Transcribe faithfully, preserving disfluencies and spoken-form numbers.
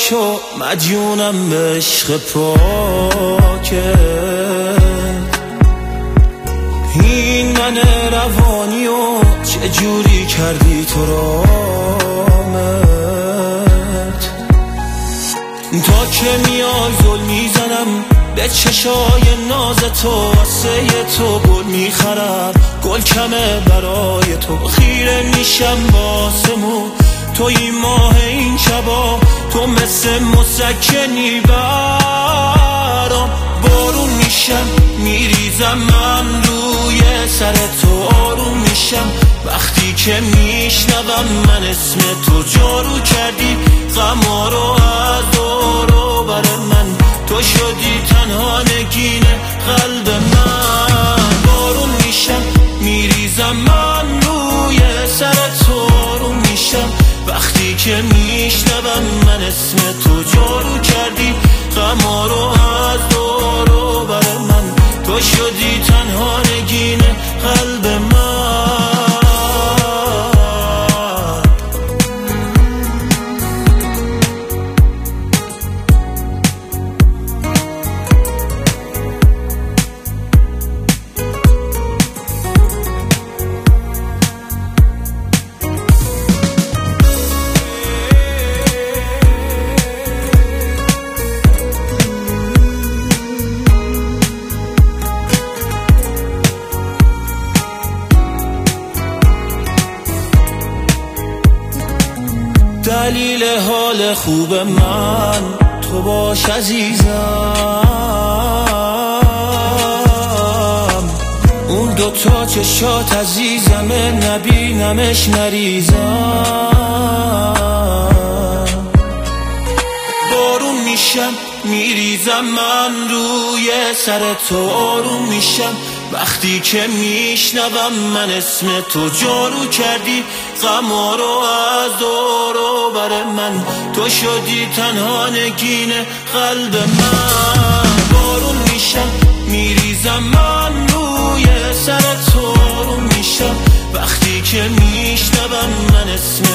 شو مدیونم به عشق پاکت. این من روانی و چجوری کردی تو رامت. تا که میای زل میزنم به چشای ناز تو، واسه تو گل میخرم گل کمه برای تو. خیره میشم باسمون تو این ماه این شبا، تو مثل مسکنی برام. بارون میشم میریزم من روی سر تو، آروم میشم وقتی که میشنوم من اسم تو. جارو کردی غما رو از دور و بر من، تو شدی تنها نگین قلب من. بارون میشم میریزم من روی سر تو، آروم میشم وقتی که میشنوم من اسم تو. جارو کردی غما رو از دور و بر من، تو شدی تنها نگین قلب من. دلیل حال خوب من تو باش عزیزم. اون دوتا چشات عزیزمه نبینمش نریزم. بارون میشم میریزم من روی سر تو، آروم میشم وقتی که میشنوم من اسم تو. جارو کردی غما رو از دور و بر من، تو شدی تنها نگین قلب من. بارون میشم میریزم من روی سر تو، آروم میشم وقتی که میشنوم من اسم